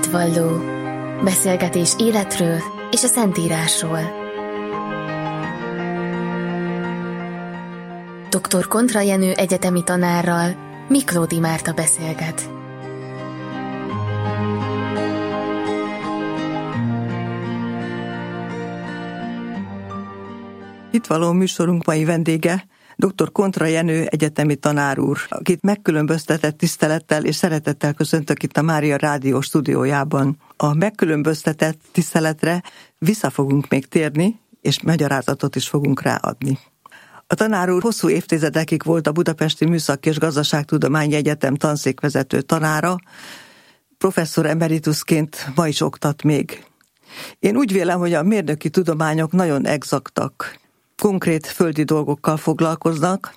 Hitvalló. Beszélgetés életről és a Szentírásról. Dr. Kontra Jenő egyetemi tanárral Miklódi Márta beszélget. Hitvalló műsorunk mai vendége Dr. Kontra Jenő egyetemi tanár úr, akit megkülönböztetett tisztelettel és szeretettel köszöntök itt a Mária Rádió stúdiójában. A megkülönböztetett tiszteletre vissza fogunk még térni, és magyarázatot is fogunk ráadni. A tanár úr hosszú évtizedekig volt a Budapesti Műszaki és Gazdaságtudományi Egyetem tanszékvezető tanára, professzor emeritusként ma is oktat még. Én úgy vélem, hogy a mérnöki tudományok nagyon egzaktak, konkrét földi dolgokkal foglalkoznak.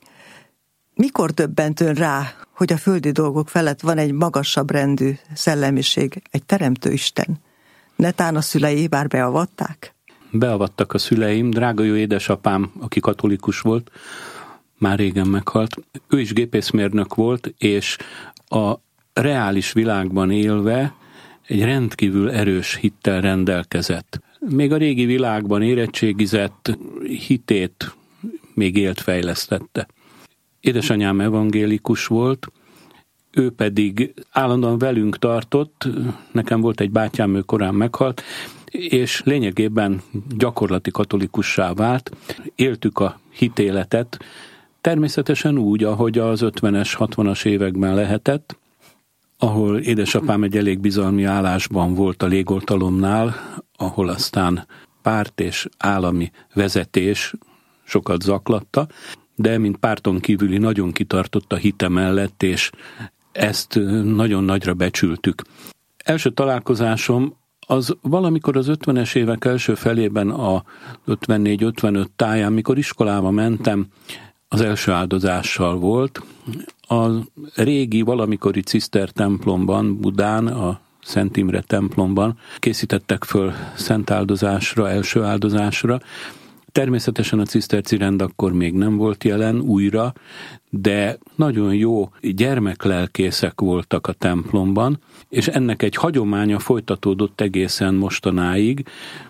Mikor döbbent ön rá, hogy a földi dolgok felett van egy magasabb rendű szellemiség, egy teremtő Isten? Netán a szülei bár beavatták? Beavattak a szüleim, drága jó édesapám, aki katolikus volt, már régen meghalt. Ő is gépészmérnök volt, és a reális világban élve egy rendkívül erős hittel rendelkezett. Még a régi világban érettségizett, hitét még élt fejlesztette. Édesanyám evangélikus volt, ő pedig állandóan velünk tartott, nekem volt egy bátyám, ő korán meghalt, és lényegében gyakorlati katolikussá vált. Éltük a hitéletet, természetesen úgy, ahogy az 50-es, 60-as években lehetett, ahol édesapám egy elég bizalmi állásban volt a légoltalomnál, ahol aztán párt és állami vezetés sokat zaklatta, de mint párton kívüli nagyon kitartott a hite mellett, és ezt nagyon nagyra becsültük. Első találkozásom az valamikor az 50-es évek első felében, a 54-55 táján, mikor iskolába mentem, az első áldozással volt. A régi valamikori ciszter templomban, Budán, a Szent Imre templomban készítettek föl szent áldozásra, első áldozásra. Természetesen a ciszterci rend akkor még nem volt jelen újra, de nagyon jó gyermeklelkészek voltak a templomban, és ennek egy hagyománya folytatódott egészen mostanáig.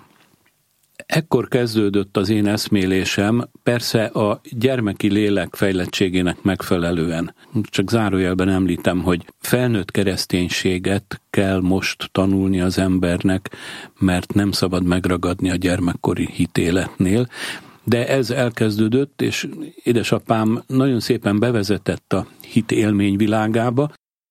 Ekkor kezdődött az én eszmélésem, persze a gyermeki lélek fejlettségének megfelelően. Csak zárójelben említem, hogy felnőtt kereszténységet kell most tanulni az embernek, mert nem szabad megragadni a gyermekkori hitéletnél. De ez elkezdődött, és édesapám nagyon szépen bevezetett a hit élmény világába.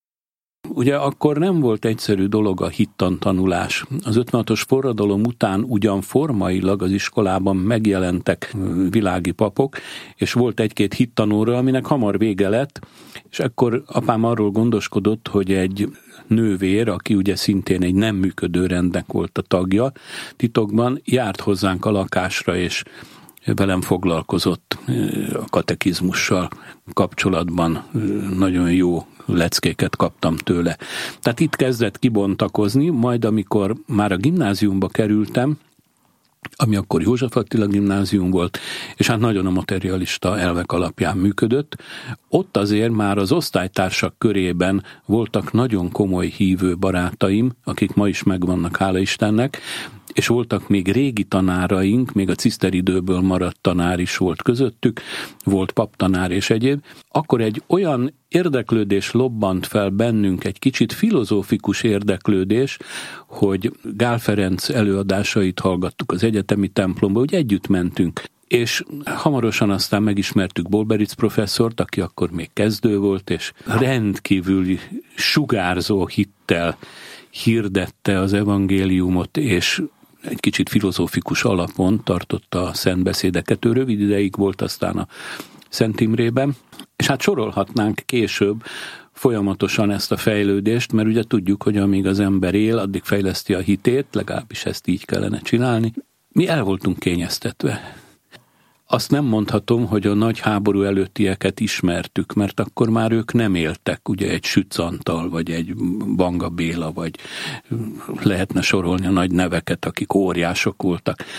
Ugye akkor nem volt egyszerű dolog a hittantanulás. Az 56-os forradalom után ugyan formailag az iskolában megjelentek világi papok, és volt egy-két hittanóra, aminek hamar vége lett, és akkor apám arról gondoskodott, hogy egy nővér, aki ugye szintén egy nem működő rendnek volt a tagja, titokban járt hozzánk a lakásra, és velem foglalkozott a katekizmussal kapcsolatban, nagyon jó leckéket kaptam tőle. Tehát itt kezdett kibontakozni, majd amikor már a gimnáziumba kerültem, ami akkor József Attila gimnázium volt, és hát nagyon a materialista elvek alapján működött, ott azért már az osztálytársak körében voltak nagyon komoly hívő barátaim, akik ma is megvannak, hála Istennek, és voltak még régi tanáraink, még a ciszteridőből maradt tanár is volt közöttük, volt paptanár és egyéb. Akkor egy olyan érdeklődés lobbant fel bennünk, egy kicsit filozófikus érdeklődés, hogy Gál Ferenc előadásait hallgattuk az egyetemi templomba, úgy együtt mentünk. És hamarosan aztán megismertük Bolberic professzort, aki akkor még kezdő volt, és rendkívüli sugárzó hittel hirdette az evangéliumot, és egy kicsit filozófikus alapon tartotta a szentbeszédeket. Ő rövid ideig volt aztán a Szent Imrében, és hát sorolhatnánk később folyamatosan ezt a fejlődést, mert ugye tudjuk, hogy amíg az ember él, addig fejleszti a hitét, legalábbis ezt így kellene csinálni. Mi el voltunk kényeztetve. Azt nem mondhatom, hogy a nagy háború előttieket ismertük, mert akkor már ők nem éltek, ugye egy Sütz Antal, vagy egy Banga Béla, vagy lehetne sorolni a nagy neveket, akik óriások voltak.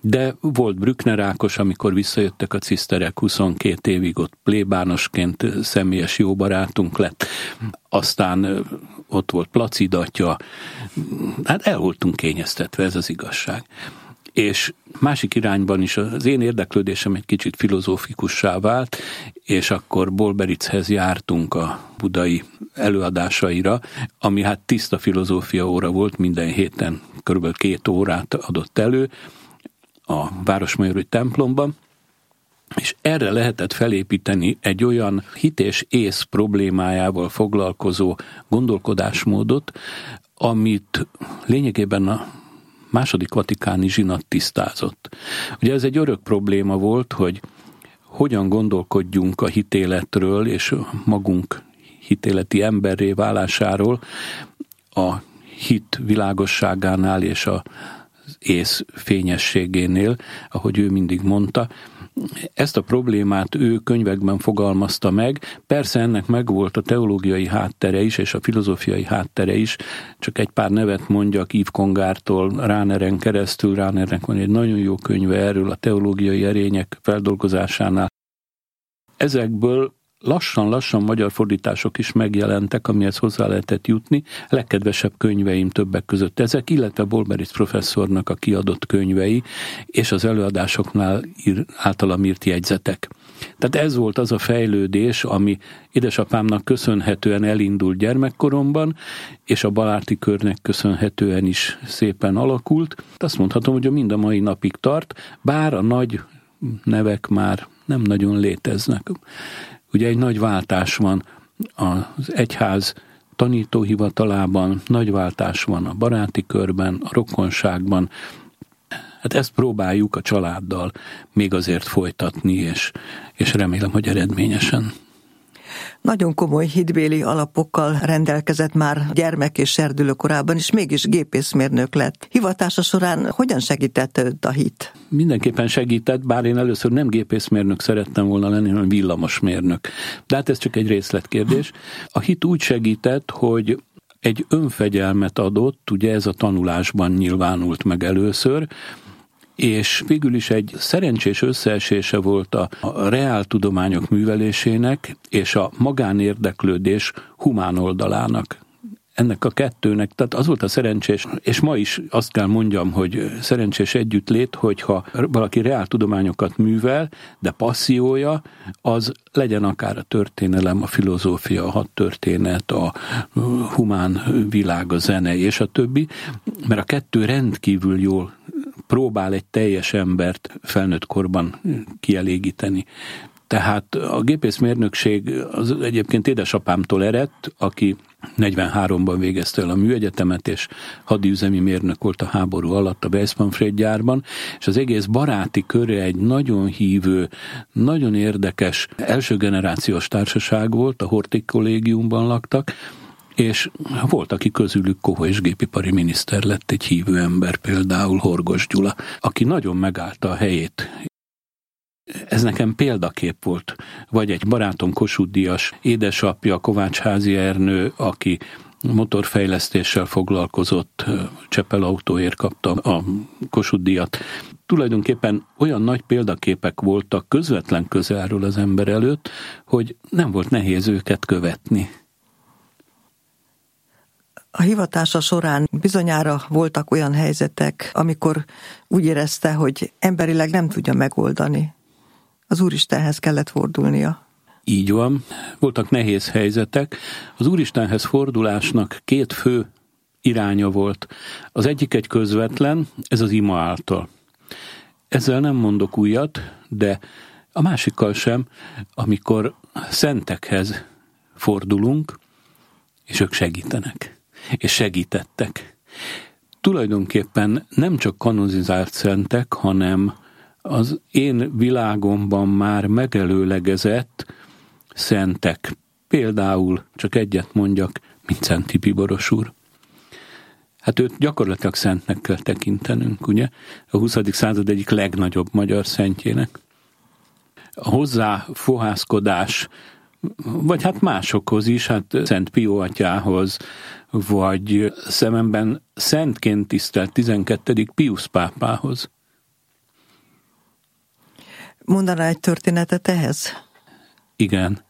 De volt Brückner Ákos, amikor visszajöttek a ciszterek, 22 évig ott plébánosként személyes jó barátunk lett. Aztán ott volt Placid atya. Hát el voltunk kényeztetve, ez az igazság. És másik irányban is az én érdeklődésem egy kicsit filozófikussá vált, és akkor Bolberichez jártunk a budai előadásaira, ami hát tiszta filozófia óra volt, minden héten kb. 2 órát adott elő a Városmajori templomban, és erre lehetett felépíteni egy olyan hit és ész problémájával foglalkozó gondolkodásmódot, amit lényegében a második vatikáni zsinat tisztázott. Ugye ez egy örök probléma volt, hogy hogyan gondolkodjunk a hitéletről és magunk hitéleti emberré válásáról a hit világosságánál és az ész fényességénél, ahogy ő mindig mondta. Ezt a problémát ő könyvekben fogalmazta meg, persze ennek megvolt a teológiai háttere is, és a filozófiai háttere is, csak egy pár nevet mondjak Yves Congartól, Rahneren keresztül. Rahnernek van egy nagyon jó könyve erről a teológiai erények feldolgozásánál. Ezekből lassan magyar fordítások is megjelentek, amihez hozzá lehetett jutni. Legkedvesebb könyveim többek között ezek, illetve Bolberic professzornak a kiadott könyvei, és az előadásoknál általam írt jegyzetek. Tehát ez volt az a fejlődés, ami édesapámnak köszönhetően elindult gyermekkoromban, és a Balárti körnek köszönhetően is szépen alakult. Azt mondhatom, hogy mind a mai napig tart, bár a nagy nevek már nem nagyon léteznek. Ugye egy nagy váltás van az egyház tanítóhivatalában, nagy váltás van a baráti körben, a rokonságban. Hát ezt próbáljuk a családdal még azért folytatni, és remélem, hogy eredményesen. Nagyon komoly hitbéli alapokkal rendelkezett már gyermek és serdülőkorában, és mégis gépészmérnök lett. Hivatása során hogyan segítette őt a hit? Mindenképpen segített, bár én először nem gépészmérnök szerettem volna lenni, hanem villamosmérnök. De hát ez csak egy részletkérdés. A hit úgy segített, hogy egy önfegyelmet adott, ugye ez a tanulásban nyilvánult meg először, és végül is egy szerencsés összeesése volt a reáltudományok művelésének és a magánérdeklődés humán oldalának. Ennek a kettőnek, tehát az volt a szerencsés, és ma is azt kell mondjam, hogy szerencsés együttlét, hogyha valaki reáltudományokat művel, de passziója, az legyen akár a történelem, a filozófia, a hadtörténet, a humán világ, a zene és a többi, mert a kettő rendkívül jól próbál egy teljes embert felnőtt korban kielégíteni. Tehát a gépészmérnökség az egyébként édesapámtól eredt, aki 43-ban végezte el a műegyetemet, és hadiüzemi mérnök volt a háború alatt a Weiss-Manfred gyárban, és az egész baráti köre egy nagyon hívő, nagyon érdekes első generációs társaság volt, a Horthy kollégiumban laktak, és volt, aki közülük Kohó-és gépipari miniszter lett, egy hívő ember, például Horgos Gyula, aki nagyon megállta a helyét. Ez nekem példakép volt. Vagy egy barátom Kossuth Díjas édesapja, Kovács-házi Ernő, aki motorfejlesztéssel foglalkozott, Csepel autóért kapta a Kossuth díjat. Tulajdonképpen olyan nagy példaképek voltak közvetlen közelről az ember előtt, hogy nem volt nehéz őket követni. A hivatása során bizonyára voltak olyan helyzetek, amikor úgy érezte, hogy emberileg nem tudja megoldani. Az Úristenhez kellett fordulnia. Így van. Voltak nehéz helyzetek. Az Úristenhez fordulásnak 2 fő iránya volt. Az egyik egy közvetlen, ez az ima által. Ezzel nem mondok újat, de a másikkal sem, amikor szentekhez fordulunk, és ők segítenek. És segítettek. Tulajdonképpen nem csak kanonizált szentek, hanem az én világomban már megelőlegezett szentek. Például, csak egyet mondjak, Mindszenty Bíboros úr. Hát őt gyakorlatilag szentnek kell tekintenünk, ugye? A 20. század egyik legnagyobb magyar szentjének. A hozzá fohászkodás, vagy hát másokhoz is, hát Szent Pió atyához, vagy szememben szentként tisztelt 12. Piusz pápához. Mondaná egy történetet ehhez? Igen.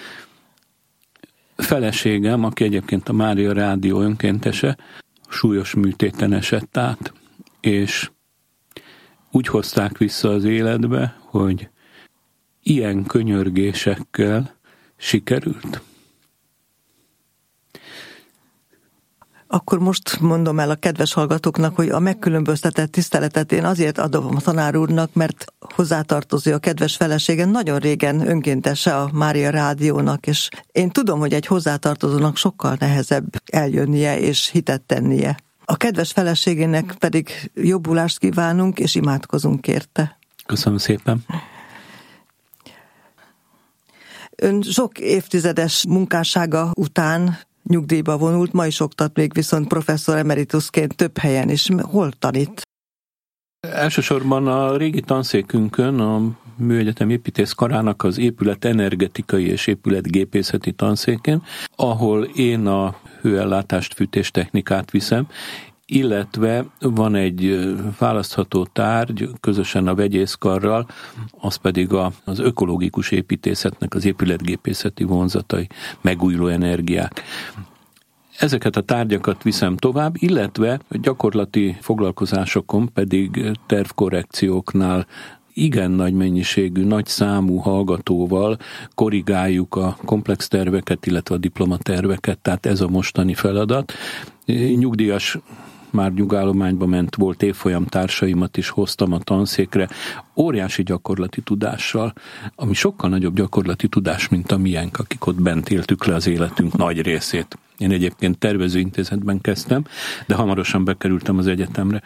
Feleségem, aki egyébként a Mária Rádió önkéntese, súlyos műtéten esett át, és úgy hozták vissza az életbe, hogy ilyen könyörgésekkel sikerült. Akkor most mondom el a kedves hallgatóknak, hogy a megkülönböztetett tiszteletet én azért adom a tanár úrnak, mert hozzátartozó a kedves felesége, nagyon régen önkéntese a Mária Rádiónak, és én tudom, hogy egy hozzátartozónak sokkal nehezebb eljönnie és hitet tennie. A kedves feleségének pedig jobbulást kívánunk, és imádkozunk érte. Köszönöm szépen. Ön sok évtizedes munkássága után nyugdíjba vonult, ma is oktat még viszont professzor emeritusként több helyen is. Hol tanít? Elsősorban a régi tanszékünkön, a Műegyetem építészkarának az épület energetikai és épületgépészeti tanszékén, ahol én a hőellátást, fűtéstechnikát viszem, illetve van egy választható tárgy közösen a vegyészkarral, az pedig az ökológikus építészetnek az épületgépészeti vonzatai, megújuló energiák. Ezeket a tárgyakat viszem tovább, illetve gyakorlati foglalkozásokon pedig tervkorrekcióknál igen nagy mennyiségű, nagy számú hallgatóval korrigáljuk a komplex terveket, illetve a diplomaterveket, tehát ez a mostani feladat. Nyugdíjas, már nyugállományba ment, volt évfolyam társaimat is hoztam a tanszékre, óriási gyakorlati tudással, ami sokkal nagyobb gyakorlati tudás, mint a miénk, akik ott bent éltük le az életünk nagy részét. Én egyébként tervezőintézetben kezdtem, de hamarosan bekerültem az egyetemre.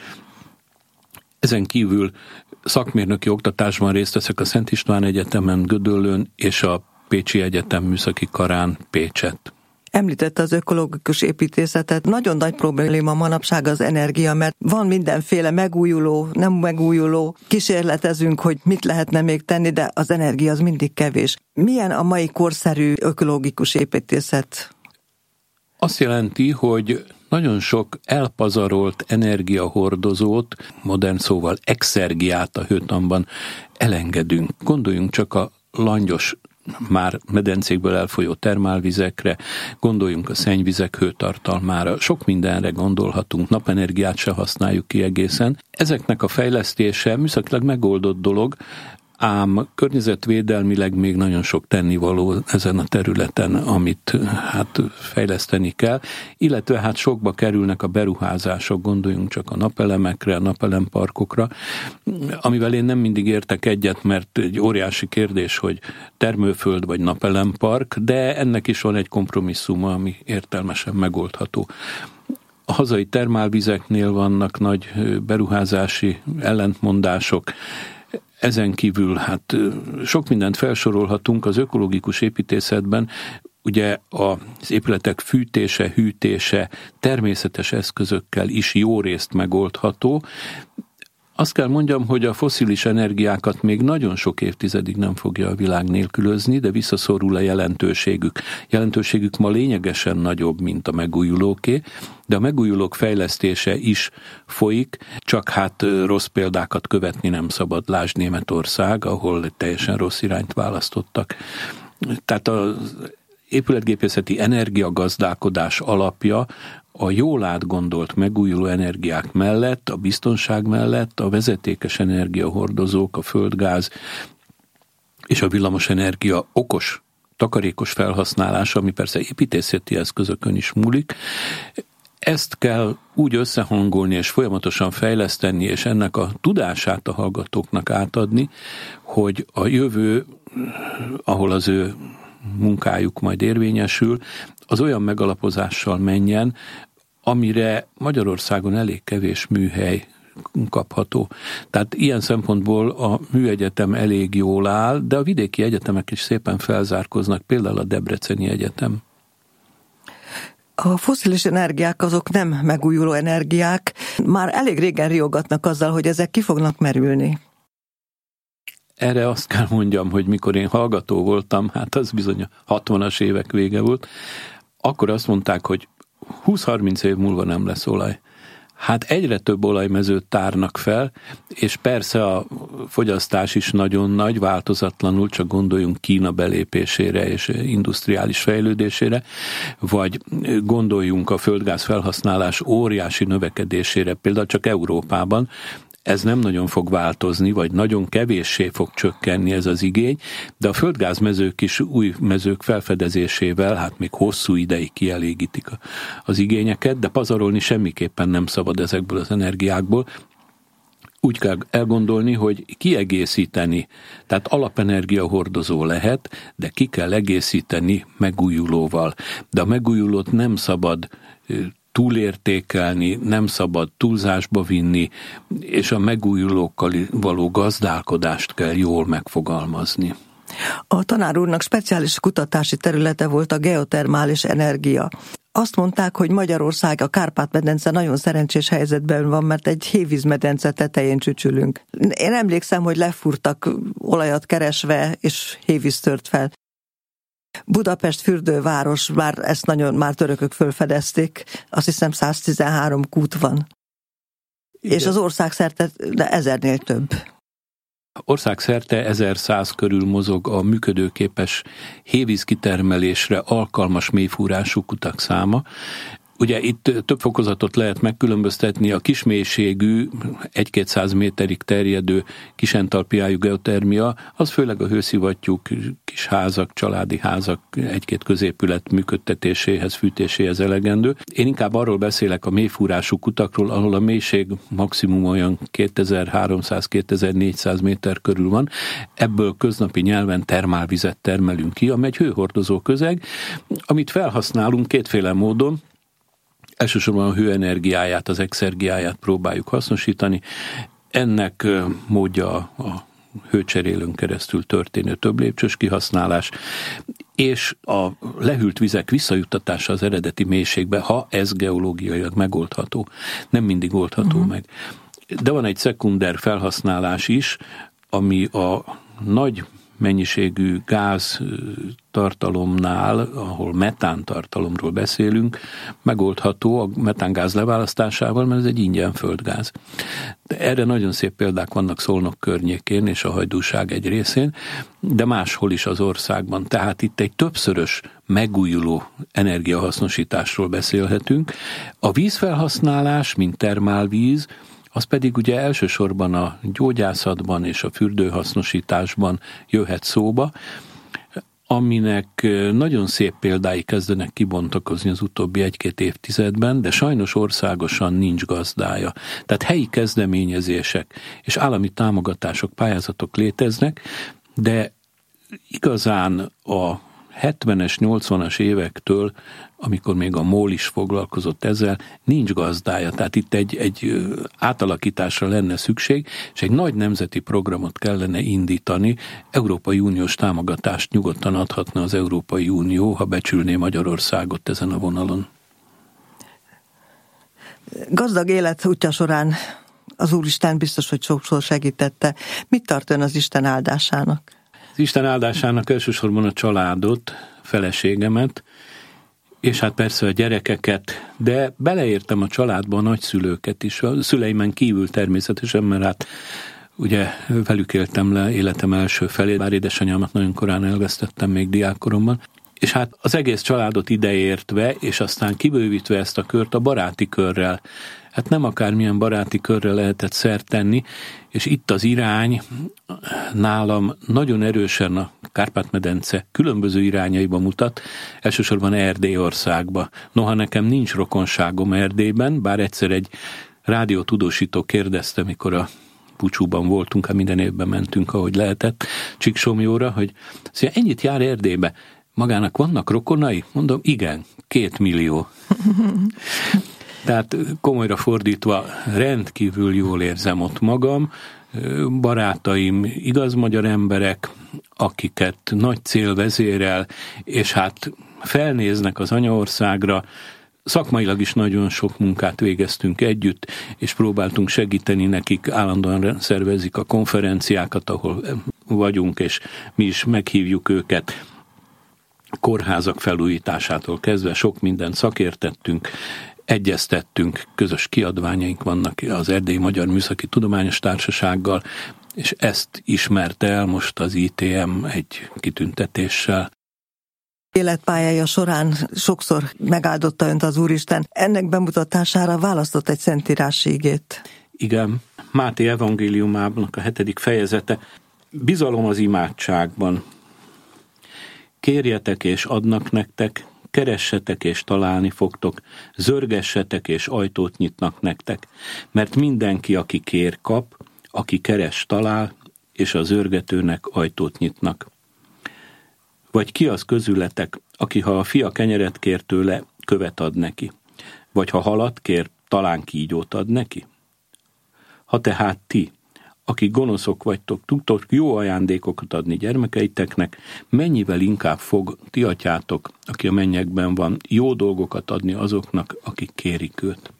Ezen kívül szakmérnöki oktatásban részt veszek a Szent István Egyetemen Gödöllőn és a Pécsi Egyetem Műszaki Karán Pécsett. Említette az ökológikus építészetet. Nagyon nagy probléma manapság az energia, mert van mindenféle megújuló, nem megújuló. Kísérletezünk, hogy mit lehetne még tenni, de az energia az mindig kevés. Milyen a mai korszerű ökológikus építészet? Azt jelenti, hogy nagyon sok elpazarolt energiahordozót, modern szóval exergiát a hőtanban elengedünk. Gondoljunk csak a langyos, már medencékből elfolyó termálvizekre, gondoljunk a szennyvizek hőtartalmára, sok mindenre gondolhatunk, napenergiát se használjuk ki egészen. Ezeknek a fejlesztése műszakilag megoldott dolog, ám környezetvédelmileg még nagyon sok tennivaló ezen a területen, amit fejleszteni kell, illetve sokba kerülnek a beruházások, gondoljunk csak a napelemekre, a napelemparkokra, amivel én nem mindig értek egyet, mert egy óriási kérdés, hogy termőföld vagy napelempark, de ennek is van egy kompromisszuma, ami értelmesen megoldható. A hazai termálvizeknél vannak nagy beruházási ellentmondások. Ezen kívül sok mindent felsorolhatunk az ökológikus építészetben, ugye az épületek fűtése, hűtése természetes eszközökkel is jó részt megoldható. Azt kell mondjam, hogy a fosszilis energiákat még nagyon sok évtizedig nem fogja a világ nélkülözni, de visszaszorul a jelentőségük. Jelentőségük ma lényegesen nagyobb, mint a megújulóké, de a megújulók fejlesztése is folyik, csak rossz példákat követni nem szabad. Lásd Németország, ahol teljesen rossz irányt választottak. Tehát az épületgépészeti energiagazdálkodás alapja a jól átgondolt megújuló energiák mellett, a biztonság mellett a vezetékes energiahordozók, a földgáz és a villamosenergia okos, takarékos felhasználása, ami persze építészeti eszközökön is múlik. Ezt kell úgy összehangolni és folyamatosan fejleszteni, és ennek a tudását a hallgatóknak átadni, hogy a jövő, ahol az ő munkájuk majd érvényesül, az olyan megalapozással menjen, amire Magyarországon elég kevés műhely kapható. Tehát ilyen szempontból a műegyetem elég jól áll, de a vidéki egyetemek is szépen felzárkoznak, például a Debreceni Egyetem. A fosszilis energiák azok nem megújuló energiák. Már elég régen riogatnak azzal, hogy ezek ki fognak merülni. Erre azt kell mondjam, hogy mikor én hallgató voltam, az bizony a 60-as évek vége volt, akkor azt mondták, hogy 20-30 év múlva nem lesz olaj. Hát egyre több olajmezőt tárnak fel, és persze a fogyasztás is nagyon nagy, változatlanul, csak gondoljunk Kína belépésére és industriális fejlődésére, vagy gondoljunk a földgáz felhasználás óriási növekedésére, például csak Európában. Ez nem nagyon fog változni, vagy nagyon kevéssé fog csökkenni ez az igény, de a földgázmezők is új mezők felfedezésével, hát még hosszú ideig kielégítik az igényeket, de pazarolni semmiképpen nem szabad ezekből az energiákból. Úgy kell elgondolni, hogy kiegészíteni, tehát alapenergia hordozó lehet, de ki kell egészíteni megújulóval. De a megújulót nem szabad túlértékelni, nem szabad túlzásba vinni, és a megújulókkal való gazdálkodást kell jól megfogalmazni. A tanár úrnak speciális kutatási területe volt a geotermális energia. Azt mondták, hogy Magyarország, a Kárpát-medence nagyon szerencsés helyzetben van, mert egy hévízmedence tetején csücsülünk. Én emlékszem, hogy lefúrtak olajat keresve, és hévíz tört fel. Budapest fürdőváros, már törökök fölfedezték, azt hiszem 113 kút van. Igen. És az országszerte 1000-nél több. Országszerte 1100 körül mozog a működőképes hévíz kitermelésre alkalmas mélyfúrású kutak száma. Ugye itt több fokozatot lehet megkülönböztetni, a kismélységű, 1-200 méterig terjedő kisentalpiájú geotermia, az főleg a hőszivattyúk, kis házak, családi házak, 1-2 középület működtetéséhez, fűtéséhez elegendő. Én inkább arról beszélek a mélyfúrású kutakról, ahol a mélység maximum olyan 2300-2400 méter körül van. Ebből köznapi nyelven termálvizet termelünk ki, amely egy hőhordozó közeg, amit felhasználunk kétféle módon. Elsősorban a hőenergiáját, az exergiáját próbáljuk hasznosítani. Ennek módja a hőcserélőn keresztül történő több lépcsős kihasználás, és a lehűlt vizek visszajuttatása az eredeti mélységbe, ha ez geológiailag megoldható. Nem mindig oldható meg. De van egy szekunder felhasználás is, ami a nagy mennyiségű gáz tartalomnál, ahol metán tartalomról beszélünk, megoldható a metángáz leválasztásával, mert ez egy ingyen földgáz. De erre nagyon szép példák vannak Szolnok környékén és a Hajdúság egy részén, de máshol is az országban. Tehát itt egy többszörös megújuló energiahasznosításról beszélhetünk. A vízfelhasználás, mint termálvíz, az pedig ugye elsősorban a gyógyászatban és a fürdőhasznosításban jöhet szóba, aminek nagyon szép példái kezdenek kibontakozni az utóbbi 1-2 évtizedben, de sajnos országosan nincs gazdája. Tehát helyi kezdeményezések és állami támogatások, pályázatok léteznek, de igazán a 70-es, 80-as évektől, amikor még a MOL is foglalkozott ezzel, nincs gazdája. Tehát itt egy átalakításra lenne szükség, és egy nagy nemzeti programot kellene indítani. Európai Uniós támogatást nyugodtan adhatna az Európai Unió, ha becsülné Magyarországot ezen a vonalon. Gazdag élet útja során az Úristen biztos, hogy sokszor segítette. Mit tart ön az Isten áldásának? Az Isten áldásának elsősorban a családot, feleségemet, és hát persze a gyerekeket, de beleértem a családba a nagyszülőket is, a szüleimen kívül természetesen, mert hát ugye velük éltem le életem első felét, bár édesanyámat nagyon korán elvesztettem még diákkoromban, és hát az egész családot ideértve, és aztán kibővítve ezt a kört a baráti körrel. Hát nem akármilyen baráti körre lehetett szert tenni, és itt az irány nálam nagyon erősen a Kárpát-medence különböző irányaiba mutat, elsősorban Erdélyországba. Noha nekem nincs rokonságom Erdélyben, bár egyszer egy rádiótudósító kérdezte, mikor a búcsúban voltunk, hát minden évben mentünk, ahogy lehetett, Csíksomjóra, hogy ennyit jár Erdélybe, magának vannak rokonai? Mondom, igen, 2 millió. Tehát komolyra fordítva rendkívül jól érzem ott magam, barátaim igaz magyar emberek, akiket nagy cél vezérel, és hát felnéznek az anyaországra, szakmailag is nagyon sok munkát végeztünk együtt, és próbáltunk segíteni nekik, állandóan szervezik a konferenciákat, ahol vagyunk, és mi is meghívjuk őket. Kórházak felújításától kezdve sok mindent szakértettünk, egyeztettünk, közös kiadványaink vannak az Erdélyi Magyar Műszaki Tudományos Társasággal, és ezt ismerte el most az ITM egy kitüntetéssel. Életpályája során sokszor megáldotta önt az Úristen. Ennek bemutatására választott egy szentírási igét. Igen, Máté evangéliumának a 7. fejezete. Bizalom az imádságban. Kérjetek és adnak nektek, keressetek és találni fogtok, zörgessetek és ajtót nyitnak nektek, mert mindenki, aki kér, kap, aki keres, talál, és a zörgetőnek ajtót nyitnak. Vagy ki az közületek, aki ha a fia kenyeret kér tőle, követ ad neki? Vagy ha halat kér, talán kígyót ad neki? Ha tehát ti, akik gonoszok vagytok, tudtok jó ajándékokat adni gyermekeiteknek, mennyivel inkább fog ti atyátok, aki a mennyekben van, jó dolgokat adni azoknak, akik kérik őt.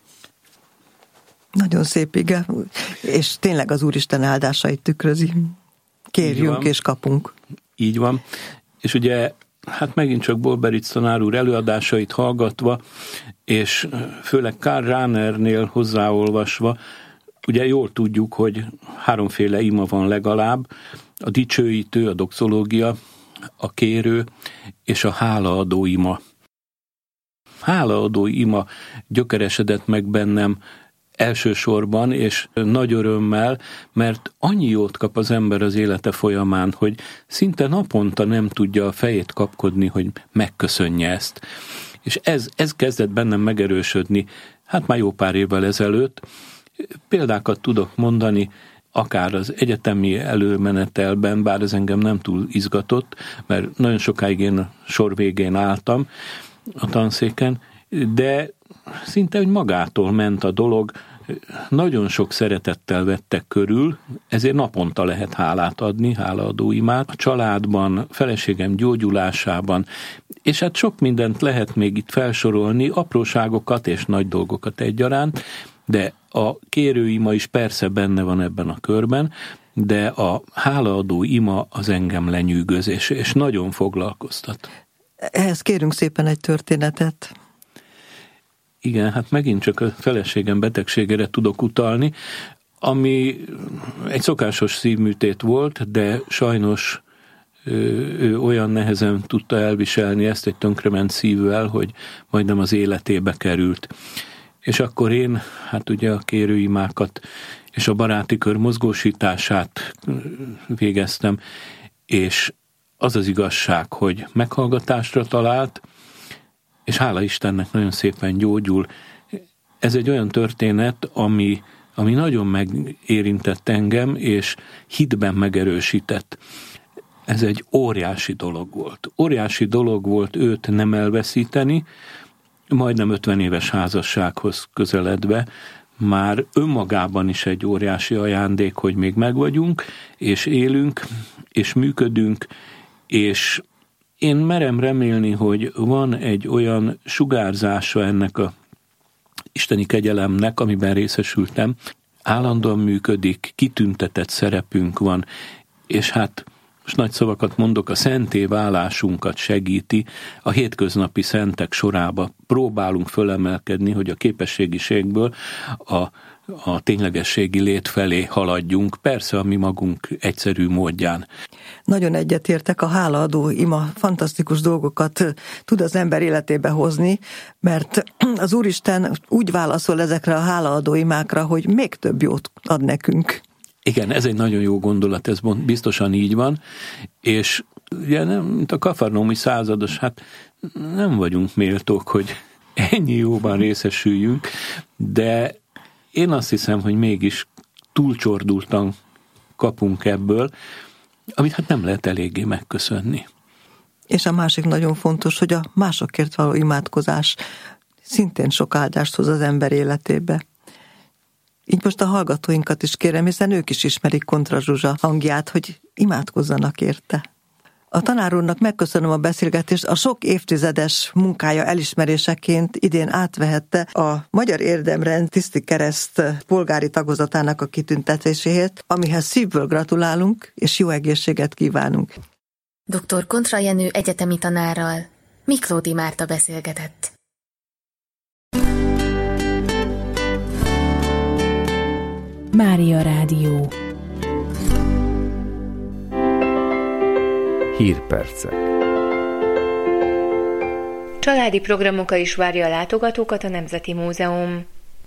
Nagyon szép ige, és tényleg az Úristen áldásait tükrözi. Kérjünk és kapunk. Így van. És ugye, hát megint csak Bolberic tanár úr előadásait hallgatva, és főleg Karl Rahnernél hozzáolvasva, ugye jól tudjuk, hogy 3 ima van legalább, a dicsőítő, a doxológia, a kérő és a hálaadó ima. Hálaadó ima gyökeresedett meg bennem elsősorban, és nagy örömmel, mert annyi jót kap az ember az élete folyamán, hogy szinte naponta nem tudja a fejét kapkodni, hogy megköszönje ezt. És ez kezdett bennem megerősödni, hát már jó pár évvel ezelőtt. Példákat tudok mondani, akár az egyetemi előmenetelben, bár ez engem nem túl izgatott, mert nagyon sokáig én a sor végén álltam a tanszéken, de szinte, hogy magától ment a dolog, nagyon sok szeretettel vettek körül, ezért naponta lehet hálát adni, hálaadó imát, a családban, feleségem gyógyulásában, és hát sok mindent lehet még itt felsorolni, apróságokat és nagy dolgokat egyaránt, de a kérőima is persze benne van ebben a körben, de a hálaadó ima az engem lenyűgöz, és nagyon foglalkoztat. Ehhez kérünk szépen egy történetet. Igen, hát megint csak a feleségem betegségére tudok utalni, ami egy szokásos szívműtét volt, de sajnos ő olyan nehezen tudta elviselni ezt egy tönkrement szívvel, hogy majdnem az életébe került. És akkor én, hát ugye a kérőimákat és a baráti kör mozgósítását végeztem, és az az igazság, hogy meghallgatásra talált, és hála Istennek nagyon szépen gyógyul. Ez egy olyan történet, ami nagyon megérintett engem, és hitben megerősített. Ez egy óriási dolog volt. Óriási dolog volt őt nem elveszíteni, majdnem 50 éves házassághoz közeledve, már önmagában is egy óriási ajándék, hogy még megvagyunk, és élünk, és működünk, és én merem remélni, hogy van egy olyan sugárzása ennek a isteni kegyelemnek, amiben részesültem, állandóan működik, kitüntetett szerepünk van, és hát most nagy szavakat mondok, a szenté válásunkat segíti, a hétköznapi szentek sorába próbálunk fölemelkedni, hogy a képességiségből a ténylegességi lét felé haladjunk, persze a mi magunk egyszerű módján. Nagyon egyetértek, a hálaadó ima fantasztikus dolgokat tud az ember életébe hozni, mert az Úristen úgy válaszol ezekre a hálaadó imákra, hogy még több jót ad nekünk. Igen, ez egy nagyon jó gondolat, ez biztosan így van, és ugye nem, mint a kafarnaumi százados, hát nem vagyunk méltók, hogy ennyi jóban részesüljünk, de én azt hiszem, hogy mégis túlcsordultan kapunk ebből, amit hát nem lehet eléggé megköszönni. És a másik nagyon fontos, hogy a másokért való imádkozás szintén sok áldást hoz az ember életébe. Így most a hallgatóinkat is kérem, hiszen ők is ismerik Kontra Zsuzsa hangját, hogy imádkozzanak érte. A tanár úrnak megköszönöm a beszélgetést, a sok évtizedes munkája elismeréseként idén átvehette a Magyar Érdemrend Tiszti Kereszt polgári tagozatának a kitüntetéséért, amihez szívből gratulálunk, és jó egészséget kívánunk. Dr. Kontra Jenő egyetemi tanárral Miklódi Márta beszélgetett. Mária Rádió. Hírpercek. Családi programokkal is várja a látogatókat a Nemzeti Múzeum.